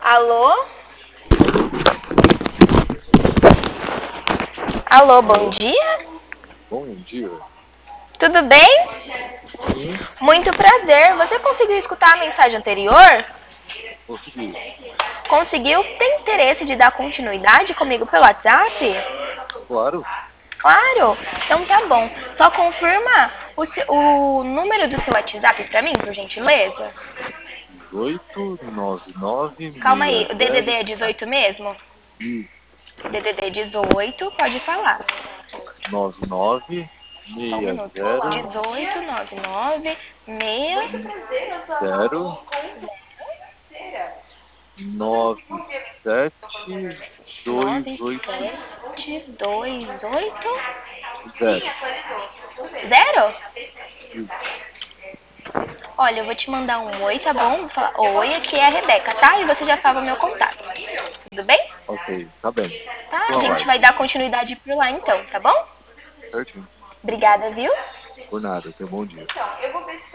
Alô? Alô? Alô, bom Alô? dia? Bom dia. Tudo bem? Sim, Muito prazer. Você conseguiu escutar a mensagem anterior? consegui. Conseguiu? Tem interesse de dar continuidade comigo pelo WhatsApp? Claro. Claro! Então tá bom. Só confirma o número do seu WhatsApp pra mim, por gentileza? 18 Calma aí, o 99 DDD 60 é 18 mesmo? isso. DDD 18, pode falar. 99 Só um minuto. 60 18 99 0 97 280. 9728 Zero. Zero? Isso. Olha, eu vou te mandar um oi, tá bom? Vou falar, oi, aqui é a Rebeca, tá? E você já salva meu contato. Tudo bem? Ok, tá bem. Tá? Tô A gente aguardo. vai dar continuidade por lá então, tá bom? Certinho. Obrigada, viu? Por nada. Tenha um bom dia.